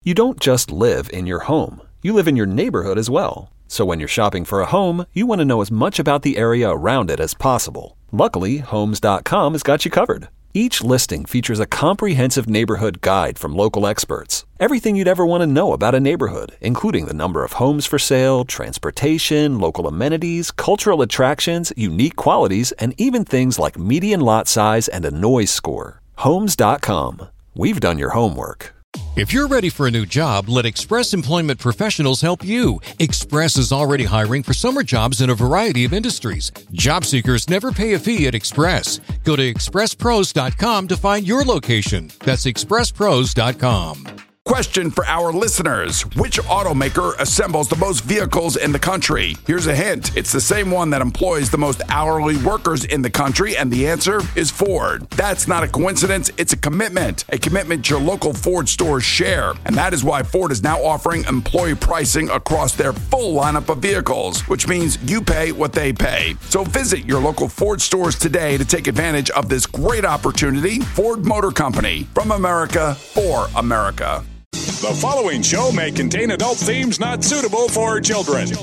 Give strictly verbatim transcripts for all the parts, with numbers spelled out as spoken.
You don't just live in your home. You live in your neighborhood as well. So when you're shopping for a home, you want to know as much about the area around it as possible. Luckily, Homes dot com has got you covered. Each listing features a comprehensive neighborhood guide from local experts. Everything you'd ever want to know about a neighborhood, including the number of homes for sale, transportation, local amenities, cultural attractions, unique qualities, and even things like median lot size and a noise score. Homes dot com. We've done your homework. If you're ready for a new job, let Express Employment Professionals help you. Express is already hiring for summer jobs in a variety of industries. Job seekers never pay a fee at Express. Go to express pros dot com to find your location. That's express pros dot com. Question for our listeners. Which automaker assembles the most vehicles in the country? Here's a hint. It's the same one that employs the most hourly workers in the country, and the answer is Ford. That's not a coincidence. It's a commitment. A commitment your local Ford stores share. And that is why Ford is now offering employee pricing across their full lineup of vehicles, which means you pay what they pay. So visit your local Ford stores today to take advantage of this great opportunity. Ford Motor Company. From America, for America. The following show may contain adult themes not suitable for children. Shut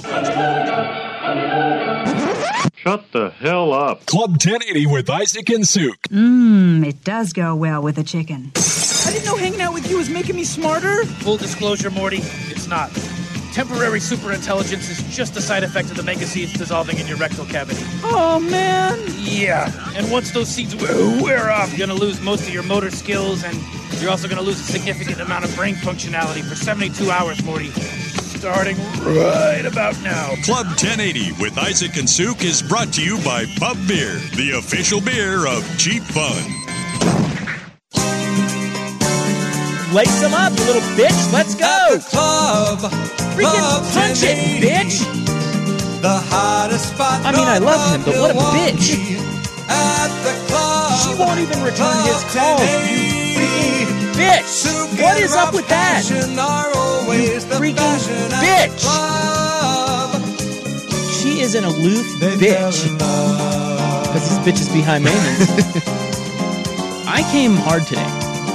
the hell up. Club ten eighty with Isaac and Suk. Mmm, it does go well with a chicken. I didn't know hanging out with you was making me smarter. Full disclosure, Morty, it's not. Temporary superintelligence is just a side effect of the mega seeds dissolving in your rectal cavity. Oh, man. Yeah, and once those seeds wear off, you're going to lose most of your motor skills, and you're also going to lose a significant amount of brain functionality for seventy-two hours, Morty. Starting right about now. Club ten eighty with Isaac and Suk is brought to you by Pub Beer, the official beer of cheap fun. Lace them up, you little bitch. Let's go. At the club. Freaking punch it, bitch. The hottest spot. I mean, I love him, but what a bitch. At the club. She won't even return his calls, you freaking bitch. What is up with that? You freaking bitch. She is an aloof bitch. Because this bitch is behind maintenance. I came hard today.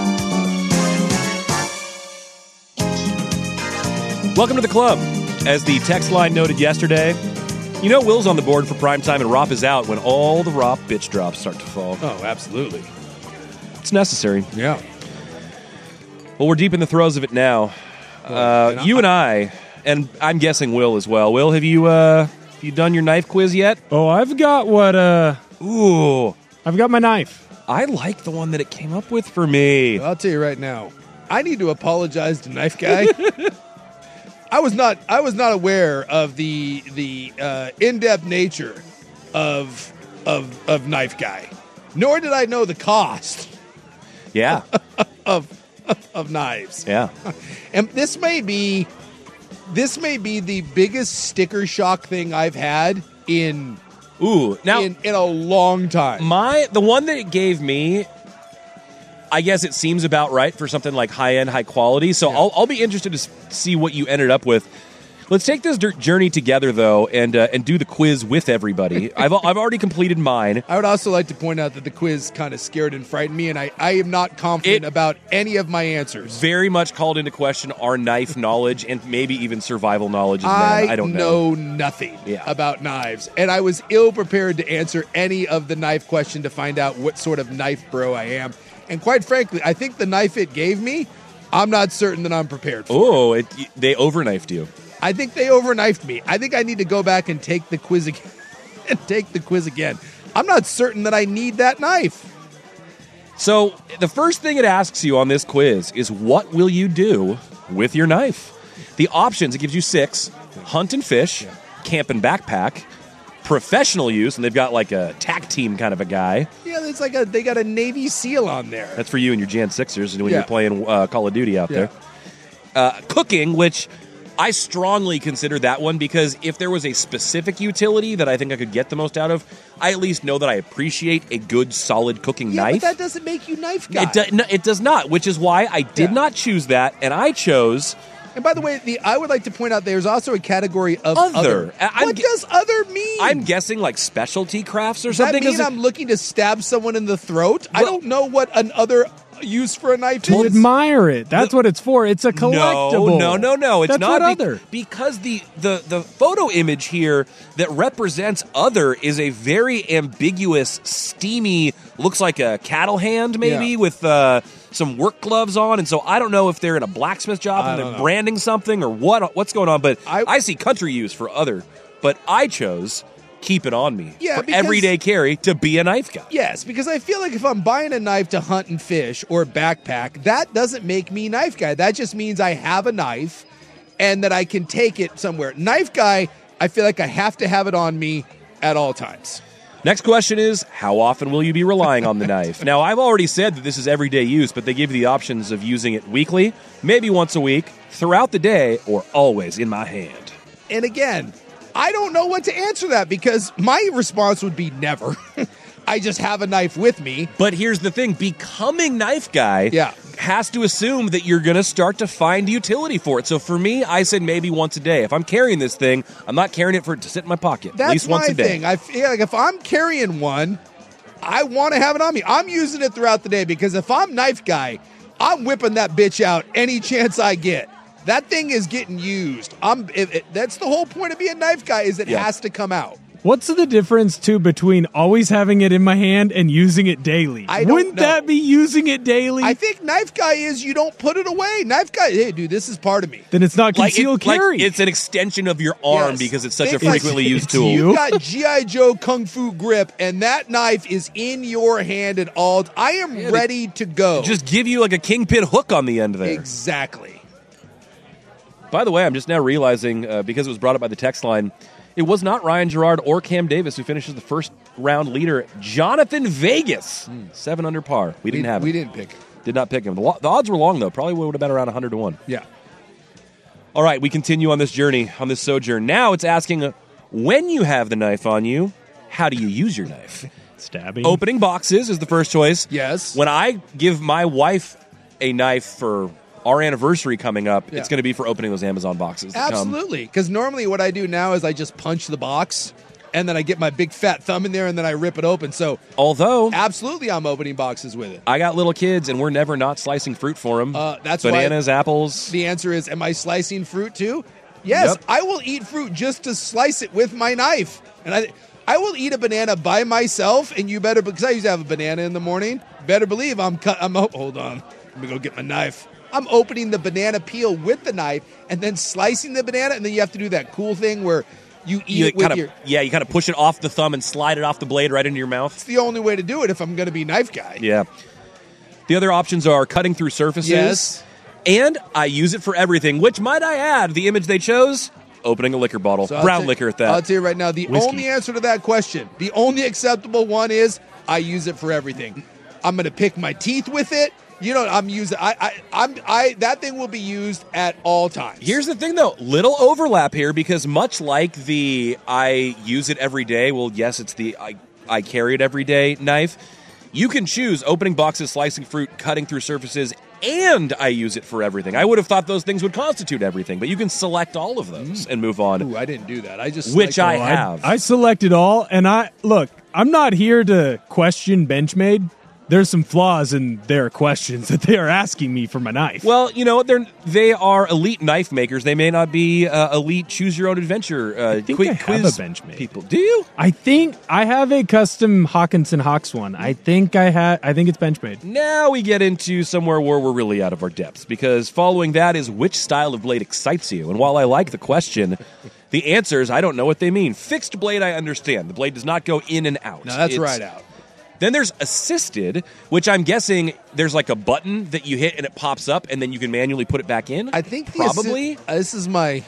Welcome to the club. As the text line noted yesterday, you know Will's on the board for prime time and R O P is out when all the R O P bitch drops start to fall. Oh, absolutely. It's necessary. Yeah. Well, we're deep in the throes of it now. Well, uh, you and I, and I'm guessing Will as well. Will, have you uh, have you done your knife quiz yet? Oh, I've got what, uh... Ooh. I've got my knife. I like the one that it came up with for me. I'll tell you right now, I need to apologize to Knife Guy. I was not. I was not aware of the the uh, in-depth nature of of of Knife Guy, nor did I know the cost. Yeah. of, of of knives. Yeah. And this may be this may be the biggest sticker shock thing I've had in ooh now in, in a long time. My the one that it gave me, I guess it seems about right for something like high-end, high quality. So yeah. I'll, I'll be interested to see what you ended up with. Let's take this journey together, though, and uh, and do the quiz with everybody. I've I've already completed mine. I would also like to point out that the quiz kind of scared and frightened me, and I, I am not confident it about any of my answers. Very much called into question our knife knowledge and maybe even survival knowledge as men. I, I don't know. know nothing yeah. about knives, and I was ill-prepared to answer any of the knife question to find out what sort of knife bro I am. And quite frankly, I think the knife it gave me, I'm not certain that I'm prepared for. Oh, it, they overknifed you. I think they overknifed me. I think I need to go back and take the quiz again. and take the quiz again. I'm not certain that I need that knife. So the first thing it asks you on this quiz is, what will you do with your knife? The options, it gives you six: hunt and fish, yeah. camp and backpack, professional use, and they've got like a tack team kind of a guy. Yeah, it's like a they got a Navy SEAL on there. That's for you and your Jan Sixers when yeah. you're playing uh, Call of Duty out yeah. there. Uh, cooking, which I strongly consider that one, because if there was a specific utility that I think I could get the most out of, I at least know that I appreciate a good, solid cooking yeah, knife. But that doesn't make you knife guy. It, do, no, it does not, which is why I did yeah. not choose that, and I chose... And by the way, the I would like to point out there's also a category of other. other. I'm what gu- does other mean? I'm guessing like specialty crafts or does something. Does that mean I'm looking to stab someone in the throat? Well, I don't know what an other use for a knife To is? admire it. That's what it's for. It's a collectible. No, no, no, no. It's That's not what be- other. because the, the the photo image here that represents other is a very ambiguous, steamy. Looks like a cattle hand, maybe Yeah. with uh, some work gloves on. And so I don't know if they're in a blacksmith job I and don't they're know. branding something or what what's going on. But I- I, see country use for other. But I chose keep it on me Yeah, for because- everyday carry to be a knife guy. Yes, because I feel like if I'm buying a knife to hunt and fish or backpack, that doesn't make me knife guy. That just means I have a knife and that I can take it somewhere. Knife guy, I feel like I have to have it on me at all times. Next question is, how often will you be relying on the knife? Now, I've already said that this is everyday use, but they give you the options of using it weekly, maybe once a week, throughout the day, or always in my hand. And again, I don't know what to answer that because my response would be never. I just have a knife with me. But here's the thing, becoming knife guy Yeah. has to assume that you're going to start to find utility for it. So for me, I said maybe once a day. If I'm carrying this thing, I'm not carrying it for it to sit in my pocket That's at least once my a day. thing. I feel like if I'm carrying one, I want to have it on me. I'm using it throughout the day because if I'm knife guy, I'm whipping that bitch out any chance I get. That thing is getting used. I'm. It, it, that's the whole point of being a knife guy is it Yeah. has to come out. What's the difference, too, between always having it in my hand and using it daily? I don't Wouldn't know. that be using it daily? I think knife guy is you don't put it away. Knife guy, hey dude, this is part of me. then it's not Like, it- concealed like carry. it's an extension of your arm Yes. because it's such a Think like- frequently used it's tool. you. You've got G I. Joe Kung Fu grip, and that knife is in your hand at all. I am Yeah, they- ready to go. Just give you like a kingpin hook on the end there. exactly. By the way, I'm just now realizing, uh, because it was brought up by the text line, it was not Ryan Gerard or Cam Davis who finishes the first round leader. Jonathan Vegas, seven under par. We didn't we, have we him. didn't pick it. Did not pick him. The, lo- the odds were long, though. Probably would have been around one hundred to one. Yeah. All right, we continue on this journey, on this sojourn. Now it's asking, uh, when you have the knife on you, how do you use your knife? Stabbing. Opening boxes is the first choice. Yes. When I give my wife a knife for our anniversary coming up, Yeah. it's going to be for opening those Amazon boxes. that come. Absolutely. Because normally what I do now is I just punch the box and then I get my big fat thumb in there and then I rip it open. So Although, absolutely I'm opening boxes with it. I got little kids and we're never not slicing fruit for them. Uh, that's why- Bananas, apples. The answer is, am I slicing fruit too? Yes, Yep. I will eat fruit just to slice it with my knife. And I I will eat a banana by myself, and you better, because I used to have a banana in the morning, better believe I'm cut. I'm, oh, hold on. Let me go get my knife. I'm opening the banana peel with the knife and then slicing the banana, and then you have to do that cool thing where you eat You it with kind your... of, yeah, you kind of push it off the thumb and slide it off the blade right into your mouth. It's the only way to do it if I'm going to be knife guy. Yeah. The other options are cutting through surfaces. Yes. And I use it for everything, which, might I add, the image they chose, opening a liquor bottle. So I'll Brown tell- liquor at that. I'll tell you right now, the Whiskey. only answer to that question, the only acceptable one is I use it for everything. I'm going to pick my teeth with it. You know, I'm using. I, I, I'm. I. That thing will be used at all times. Here's the thing, though. Little overlap here because much like the I use it every day, well, yes, it's the I, I carry it every day knife. You can choose opening boxes, slicing fruit, cutting through surfaces, and I use it for everything. I would have thought those things would constitute everything, but you can select all of those and move on. Ooh, I didn't do that. I just Which I selected- have. I selected all, and I look. I'm not here to question Benchmade. There's some flaws in their questions that they are asking me for my knife. Well, you know, they're they are elite knife makers. They may not be uh, elite choose your own adventure. Uh, I think quick I have quiz a Benchmade. people. Do you? I think I have a custom Hawkinson Hawks one. I think I had. I think it's Benchmade. Now we get into somewhere where we're really out of our depths because following that is which style of blade excites you. And while I like the question, the answers I don't know what they mean. Fixed blade, I understand. The blade does not go in and out. No, that's It's- right out. Then there's assisted, which I'm guessing there's like a button that you hit and it pops up, and then you can manually put it back in. I think the probably. assi- uh, this is my.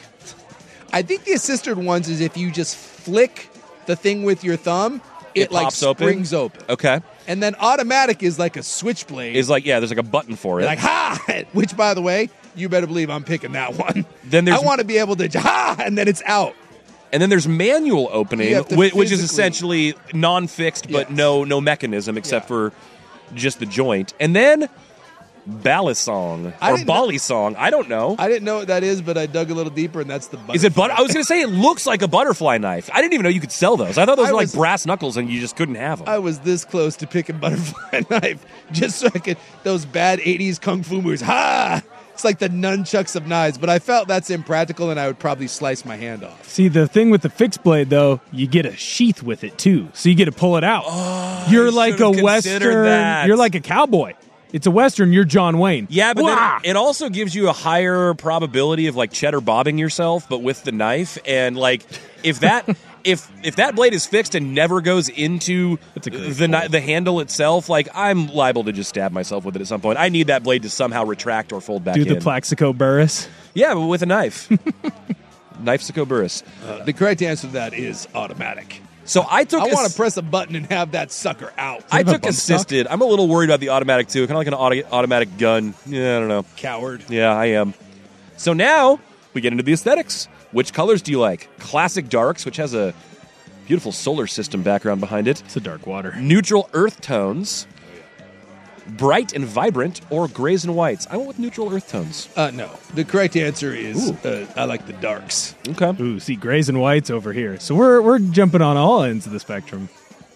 I think the assisted ones is if you just flick the thing with your thumb, it, It like pops open? springs open. Okay. And then automatic is like a switchblade. Is like yeah, there's like a button for it. Like ha! Which, by the way, you better believe I'm picking that one. Then there's- I want to be able to ha, and then it's out. And then there's manual opening, You have to which, which is physically- essentially non-fixed, but Yes. no no mechanism except Yeah. for just the joint. And then Balisong I or didn't know- Balisong. I don't know. I didn't know what that is, but I dug a little deeper, and that's the butterfly. Is it butter? I was going to say it looks like a butterfly knife. I didn't even know you could sell those. I thought those I were was- like brass knuckles and you just couldn't have them. I was this close to picking butterfly knife just so I could, those bad eighties kung fu movies. Ha! It's like the nunchucks of knives, but I felt that's impractical and I would probably slice my hand off. See, the thing with the fixed blade, though, you get a sheath with it, too. So you get to pull it out. Oh, you're I like a should've considered Western. that. You're like a cowboy. It's a Western. You're John Wayne. Yeah, but Wah! then it also gives you a higher probability of like cheddar bobbing yourself, but with the knife. And like, if that if if that blade is fixed and never goes into the kni- the handle itself, like I'm liable to just stab myself with it at some point. I need that blade to somehow retract or fold back Do in. the Plaxico Burris. Yeah, but with a knife. Knife Sico Burris. Uh, the correct answer to that is automatic. So I took. I a want s- to press a button and have that sucker out. I took assisted. I'm a little worried about the automatic too. Kind of like an auto- automatic gun. Yeah, I don't know. Coward. Yeah, I am. So now we get into the aesthetics. Which colors do you like? Classic darks, which has a beautiful solar system background behind it. It's a dark water. Neutral earth tones. Bright and vibrant, or grays and whites. I went with neutral earth tones. Uh, no. The correct answer is uh, I like the darks. Okay. Ooh, see, grays and whites over here. So we're we're jumping on all ends of the spectrum.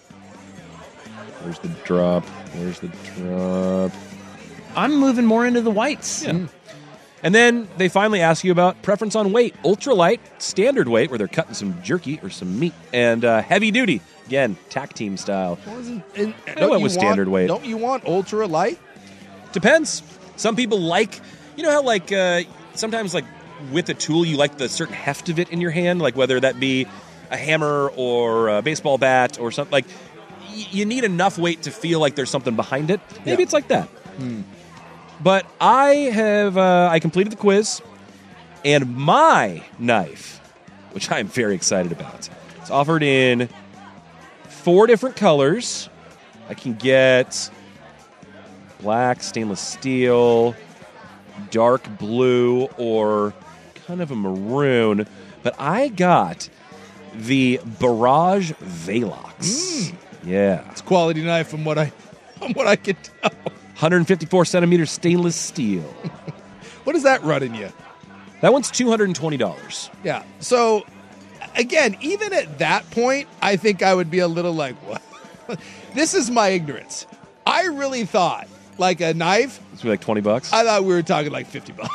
Where's the drop? Where's the drop? I'm moving more into the whites. Yeah. And then they finally ask you about preference on weight. Ultralight, standard weight, where they're cutting some jerky or some meat, and uh, heavy duty. Again, tack team style. Wasn't, and, I don't went you with standard want, weight. Don't you want ultra light? Depends. Some people like, you know how like uh, sometimes like with a tool you like the certain heft of it in your hand, like whether that be a hammer or a baseball bat or something. Like y- you need enough weight to feel like there's something behind it. Maybe Yeah. it's like that. Hmm. But I have uh, I completed the quiz, and my knife, which I am very excited about, it's offered in four different colors. I can get black, stainless steel, dark blue, or kind of a maroon. But I got the Barrage Velox. Yeah. It's a quality knife from what I from what I can tell. one hundred fifty-four centimeter stainless steel. What does that run in you? That one's two hundred twenty dollars. Yeah. So again, even at that point, I think I would be a little like, what? This is my ignorance. I really thought like a knife. It's like twenty bucks. I thought we were talking like fifty bucks.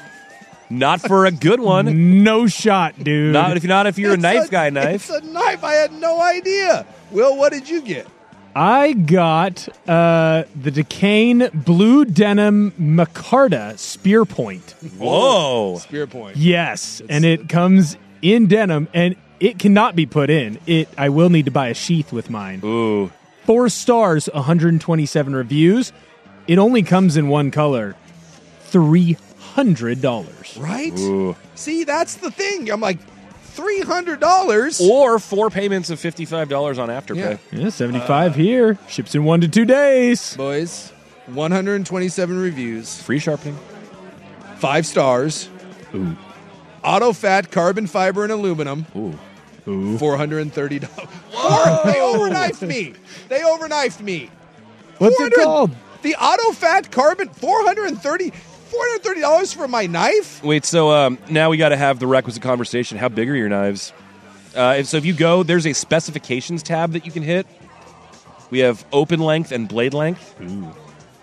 Not for a good one. No shot, dude. Not if not if you're a It's knife guy. Knife. It's a knife. I had no idea. Will, what did you get? I got uh, the Decane Blue Denim Micarta Spear Point. Whoa. Spear point. Yes, and it comes in denim, and it cannot be put in. It. I will need to buy a sheath with mine. Ooh. Four stars, one hundred twenty-seven reviews. It only comes in one color. Three hundred dollars. Right? Ooh. See, that's the thing. I'm like, three hundred dollars. Or four payments of fifty-five dollars on Afterpay. Yeah. Yeah, seventy-five here. Ships in one to two days. Boys, one hundred twenty-seven reviews. Free sharpening. Five stars. Ooh. Auto fat, carbon fiber, and aluminum. Ooh. Ooh. four hundred thirty dollars. They overknifed me. They overknifed me. What's it 400 called? The auto fat carbon, four hundred thirty dollars. four hundred thirty dollars for my knife? Wait, so um, now we got to have the requisite conversation. How big are your knives? Uh, if, so if you go, there's a specifications tab that you can hit. We have open length and blade length. Ooh.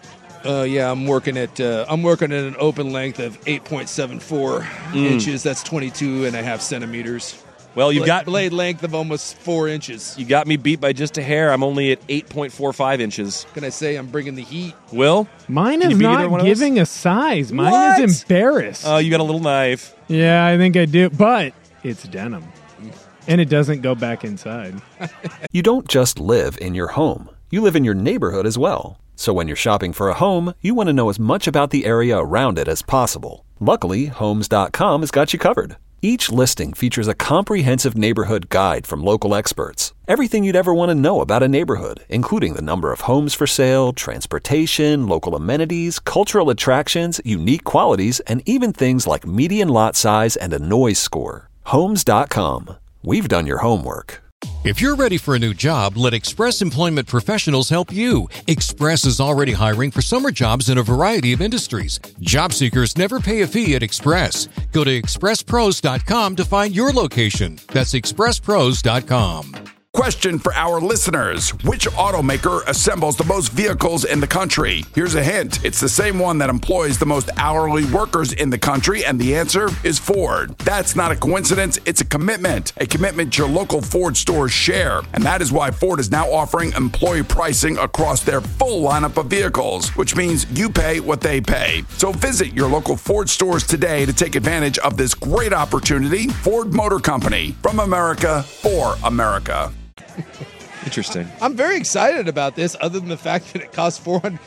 Uh, yeah, I'm working at uh, I'm working at an open length of eight point seven four Mm. inches. That's twenty-two and a half centimeters. Well, you Blade, got blade length of almost four inches. you got me beat by just a hair. I'm only at eight point four five inches. Can I say I'm bringing the heat? Will? Mine Can is you beat either one not of us? giving a size. Mine What? is embarrassed. Oh, you got a little knife. Yeah, I think I do. But it's denim. And it doesn't go back inside. You don't just live in your home, you live in your neighborhood as well. So when you're shopping for a home, you want to know as much about the area around it as possible. Luckily, Homes dot com has got you covered. Each listing features a comprehensive neighborhood guide from local experts. Everything you'd ever want to know about a neighborhood, including the number of homes for sale, transportation, local amenities, cultural attractions, unique qualities, and even things like median lot size and a noise score. Homes dot com. We've done your homework. If you're ready for a new job, let Express Employment Professionals help you. Express is already hiring for summer jobs in a variety of industries. Job seekers never pay a fee at Express. Go to express pros dot com to find your location. That's express pros dot com. Question for our listeners. Which automaker assembles the most vehicles in the country? Here's a hint. It's the same one that employs the most hourly workers in the country, and the answer is Ford. That's not a coincidence. It's a commitment. A commitment your local Ford stores share. And that is why Ford is now offering employee pricing across their full lineup of vehicles, which means you pay what they pay. So visit your local Ford stores today to take advantage of this great opportunity. Ford Motor Company. From America, for America. Interesting. I'm very excited about this, other than the fact that it costs four hundred.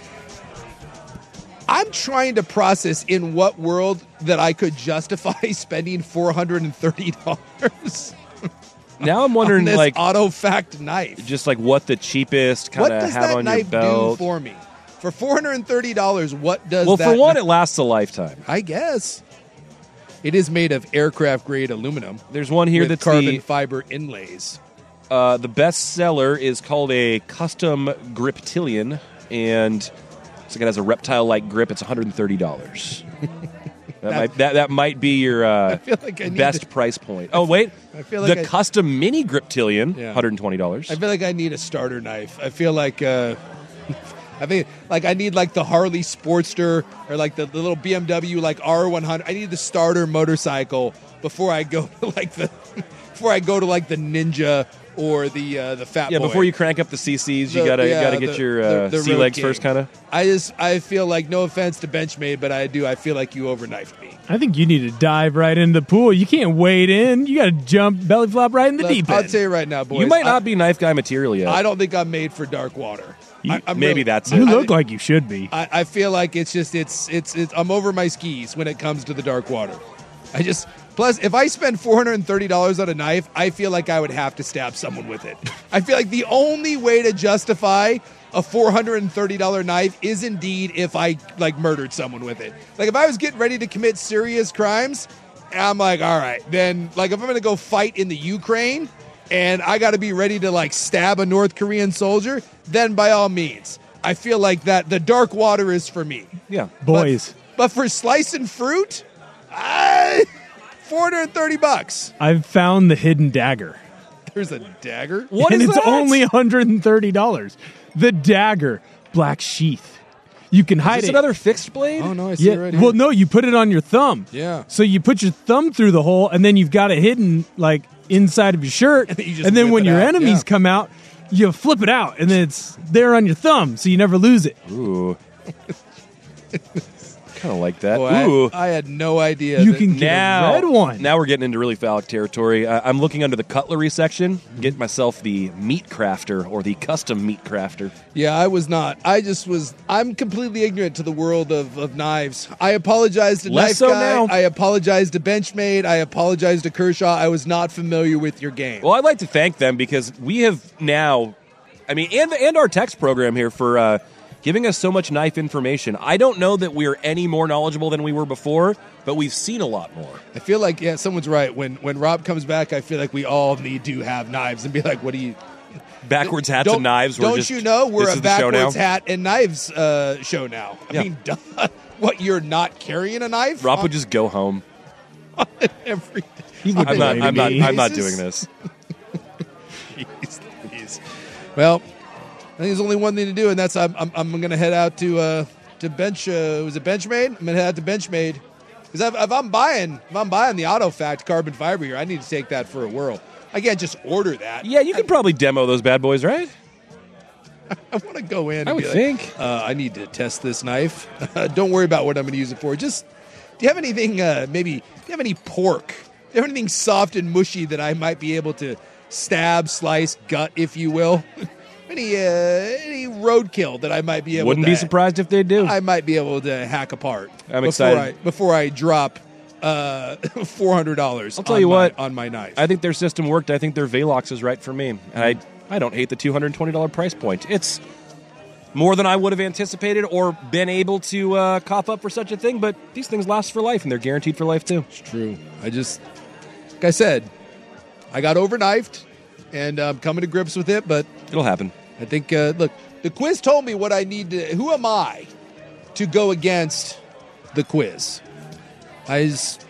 I'm trying to process in what world that I could justify spending four hundred thirty dollars. Now I'm wondering, on this like AutoFact knife. Just like what the cheapest What kind of does have that on your knife belt. do for me? For four hundred thirty dollars, what does Well, that for one, knife- it lasts a lifetime. I guess. It is made of aircraft grade aluminum. There's one here with that's carbon the- fiber inlays. Uh, the best seller is called a custom griptilian, and it's like it has a reptile-like grip. It's one hundred thirty dollars. that, might, that that might be your uh, I feel like I need best to- price point. Oh wait, I feel like the I- custom mini griptilian, Yeah. one hundred twenty dollars. I feel like I need a starter knife. I feel like uh, I think like I need like the Harley Sportster or like the, the little B M W like R one hundred. I need the starter motorcycle before I go to like the before I go to like the Ninja or the uh, the Fat Yeah, Boy. before you crank up the C Cs, you The- gotta yeah, gotta get the- your the- uh, the sea Road legs King. first, kind of. I just I feel like, no offense to Benchmade, but I do I feel like you overknifed me. I think you need to dive right into the pool. You can't wade in. You got to jump belly flop right in the Look, deep I'll end. tell you right now, boys. You might I- not be knife guy material yet. I don't think I'm made for dark water. You- I, I'm maybe really- that's you it. look like you should be. I, I feel like it's just it's, it's it's I'm over my skis when it comes to the dark water. I just plus if I spend four hundred thirty dollars on a knife, I feel like I would have to stab someone with it. I feel like the only way to justify a four hundred thirty dollars knife is indeed if I like murdered someone with it. Like if I was getting ready to commit serious crimes, I'm like, all right, then like if I'm going to go fight in the Ukraine and I got to be ready to like stab a North Korean soldier, then by all means. I feel like that the dark water is for me. Yeah. Boys, But for slicing fruit, I, four hundred thirty bucks. I've found the hidden dagger. There's a dagger. What and is it's that? only one hundred thirty dollars. The dagger, black sheath. You can hide Is this it. another fixed blade? Oh no, I see yeah. it right here. Well, no, you put it on your thumb. Yeah. So you put your thumb through the hole, and then you've got it hidden like inside of your shirt. And then you just and then whip when it your out, enemies yeah. come out, you flip it out, and then it's there on your thumb, so you never lose it. Ooh. Kind of like that. Boy, I- Ooh. I, had no idea. You that- can get now, a red one. now we're getting into really phallic territory. Uh, I'm looking under the cutlery section, get myself the meat crafter or the custom meat crafter. Yeah, I was not. I just was. I'm completely ignorant to the world of, of knives. I apologize to Less Knife so Guy. now. I apologize to Benchmade. I apologize to Kershaw. I was not familiar with your game. Well, I'd like to thank them because we have now, I mean, and and our text program here for uh, giving us so much knife information. I don't know that we're any more knowledgeable than we were before, but we've seen a lot more. I feel like, yeah, someone's right. When when Rob comes back, I feel like we all need to have knives and be like, what do you... Backwards hats don't, and knives. We're Don't just, you know we're this a is the show backwards now? hat and knives uh, show now? I Yeah. mean, duh. What, you're not carrying a knife? Rob on- would just go home. every He would I'm not. blame I'm not. me. I'm not Basis? doing this. Jeez Louise. Well, I think there's only one thing to do, and that's I'm I'm, I'm going to head out to uh, to bench. Uh, was it Benchmade? I'm going to head out to Benchmade because if, if I'm buying if I'm buying the AutoFact carbon fiber here, I need to take that for a whirl. I can't just order that. Yeah, you could probably demo those bad boys, right? I want to go in. And I be would like, think. Uh, I need to test this knife. Don't worry about what I'm going to use it for. Just do you have anything? Uh, maybe do you have any pork? Do you have anything soft and mushy that I might be able to stab, slice, gut, if you will? any uh, any roadkill that I might be able? Wouldn't to, be surprised if they do. I might be able to hack apart. I'm before excited. I, before I drop uh, four hundred dollars. I'll tell you what. on my knife. I think their system worked. I think their Velox is right for me. And I I don't hate the two hundred twenty dollars price point. It's more than I would have anticipated or been able to uh, cough up for such a thing, but these things last for life, and they're guaranteed for life, too. It's true. I just, like I said, I got overknifed. and I'm coming to grips with it, but it'll happen. I think, uh, look, the quiz told me what I need to, who am I to go against the quiz? I, just,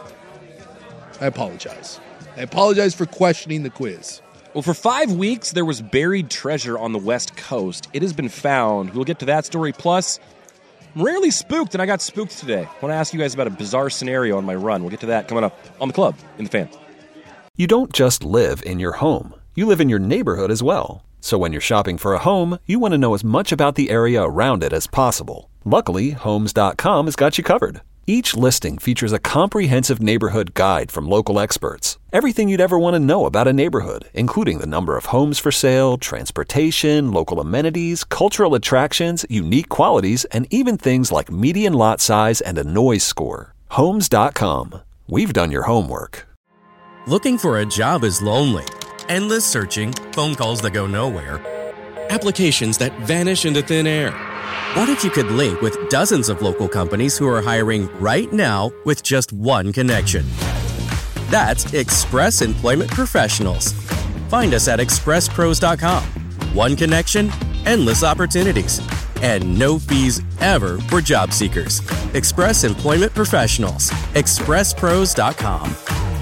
I apologize. I apologize for questioning the quiz. Well, for five weeks, there was buried treasure on the West Coast. It has been found. We'll get to that story. Plus, I'm rarely spooked, and I got spooked today. I want to ask you guys about a bizarre scenario on my run. We'll get to that coming up on The Club in the Fan. You don't just live in your home. You live in your neighborhood as well. So when you're shopping for a home, you want to know as much about the area around it as possible. Luckily, Homes dot com has got you covered. Each listing features a comprehensive neighborhood guide from local experts. Everything you'd ever want to know about a neighborhood, including the number of homes for sale, transportation, local amenities, cultural attractions, unique qualities, and even things like median lot size and a noise score. Homes dot com. We've done your homework. Looking for a job is lonely. Endless searching, phone calls that go nowhere, applications that vanish into thin air. What if you could link with dozens of local companies who are hiring right now with just one connection? That's Express Employment Professionals. Find us at express pros dot com. One connection, endless opportunities, and no fees ever for job seekers. Express Employment Professionals. express pros dot com.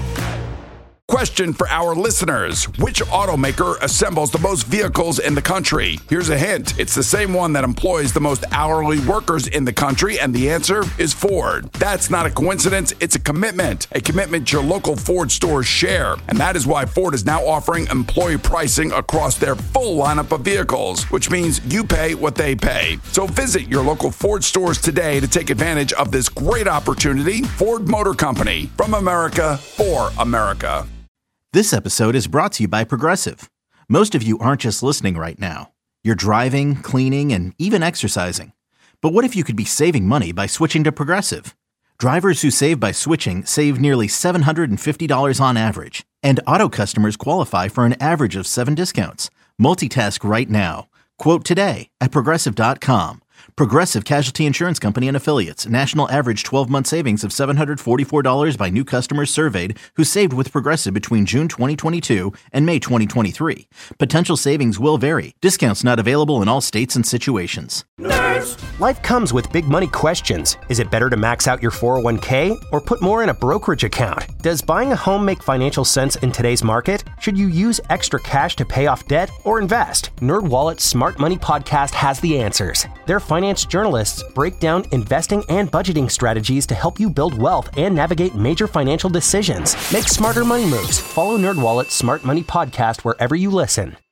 Question for our listeners. Which automaker assembles the most vehicles in the country? Here's a hint. It's the same one that employs the most hourly workers in the country, and the answer is Ford. That's not a coincidence. It's a commitment. A commitment your local Ford stores share. And that is why Ford is now offering employee pricing across their full lineup of vehicles, which means you pay what they pay. So visit your local Ford stores today to take advantage of this great opportunity. Ford Motor Company. From America, for America. This episode is brought to you by Progressive. Most of you aren't just listening right now. You're driving, cleaning, and even exercising. But what if you could be saving money by switching to Progressive? Drivers who save by switching save nearly seven hundred fifty dollars on average. And auto customers qualify for an average of seven discounts. Multitask right now. Quote today at Progressive dot com. Progressive Casualty Insurance Company and Affiliates. National average twelve-month savings of seven hundred forty-four dollars by new customers surveyed who saved with Progressive between June twenty twenty-two and May twenty twenty-three. Potential savings will vary. Discounts not available in all states and situations. Nerds! Life comes with big money questions. Is it better to max out your four oh one k or put more in a brokerage account? Does buying a home make financial sense in today's market? Should you use extra cash to pay off debt or invest? NerdWallet's Smart Money Podcast has the answers. Their finance journalists break down investing and budgeting strategies to help you build wealth and navigate major financial decisions. Make smarter money moves. Follow NerdWallet's Smart Money Podcast wherever you listen.